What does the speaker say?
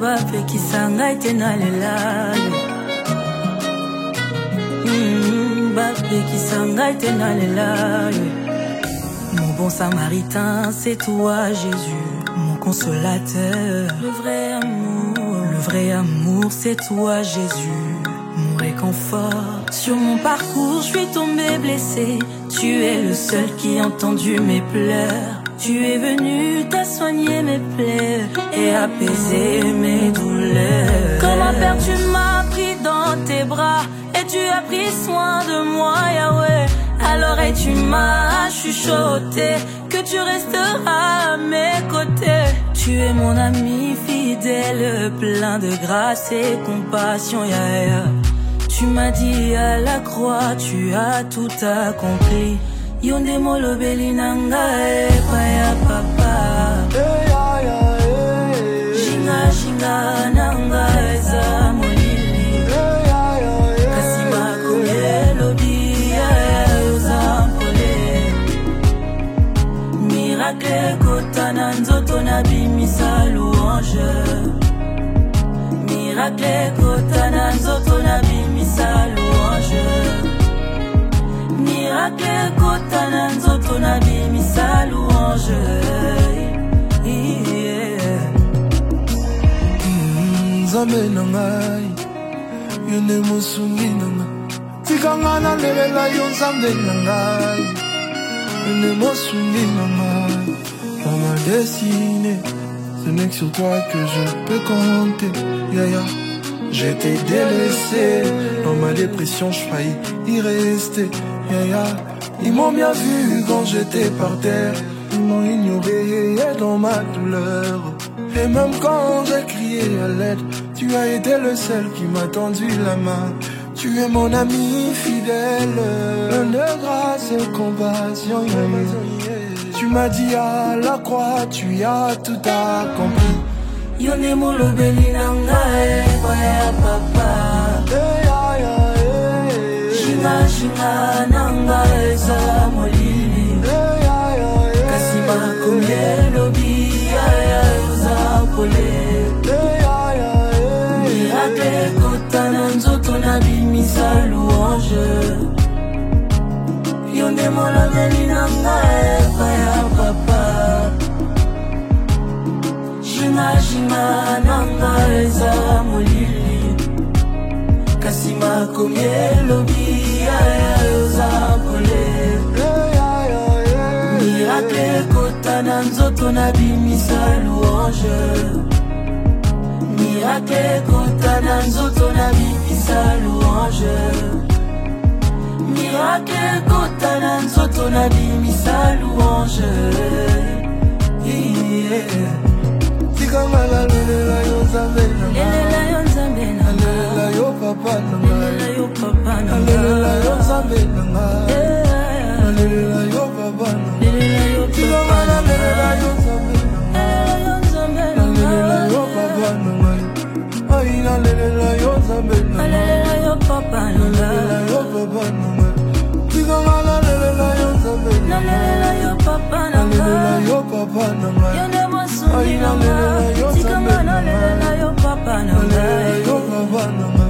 bapekisa ngai te nalela bapekisa ngai te nalela. Mon bon samaritain, c'est toi Jésus, mon consolateur. Le vrai amour, c'est toi Jésus, mon réconfort. Sur mon parcours, je suis tombée blessée. Tu es le seul qui a entendu mes pleurs. Tu es venu, t'as soigné mes plaies et apaisé mes douleurs. Comme un père, tu m'as pris dans tes bras et tu as pris soin de moi, Yahweh. Alors et tu m'as chuchoté que tu resteras à mes côtés. Tu es mon ami fidèle, plein de grâce et compassion, Yahweh. Tu m'as dit à la croix, tu as tout accompli. Yonde molobeli nanga paya papa. Jinga jinga nanga eza molili. Kasima kumelo dia yozampole. Miracle kotana nzoto na bimisa louange. Miracle kotana nzoto na bimisa louange. Miracle kotana nzoto na bimisa louange. Nzambe na ngai yone mosungi na ngai tikanga na lelela yo nzambe na ngai yone mosungi na ngai. Dans ma destinée, ce n'est que sur toi que je peux compter. Yaya, j'étais délaissé dans ma dépression, je faillis y rester. Yaya, ils m'ont bien vu quand j'étais par terre. Ils m'ont ignoré dans ma douleur. Et même quand j'ai crié à l'aide, tu as été le seul qui m'a tendu la main. Tu es mon ami fidèle, plein de grâce et compassion. Tu m'as dit à la croix, tu as tout accompli. Yone molobeli nanga paya papa. Jinga jinga nanga eza molili. Kasima kumelo biya yozampole. Miracle kotana nzoto na bimisa louange. Yonde molobeli nanga paya papa. Jinga jinga nanga eza molili. Kasima kumelo biya yozampole. Miracle kotana nzoto na bimisa louange. Miracle kotana nzoto na bimisa louange. Miracle kotana nzoto na bimisa louange. Tikanga la lelela yo nzambe na ngai. Lelela yo nzambe na ngai. Lelela yo papa na ngai. Lelela yo papa na ngai. Lelela yo nzambe na ngai. Lelela yo papa na ngai. Lelela yo Tikanga la lelela yo nzambe na ngai. Lelela yo papa na ngai. Ay na lelela yo nzambe na ngai. Lelela yo papa na ngai. Lelela yo papa na ngai. Tikanga la lelela yo nzambe na ngai. Lelela yo papa na ngai. Lelela yo papa na ngai. Yonde mosungi na ngai. Tikanga na lelela yo papa na ngai. Lelela yo papa na ngai.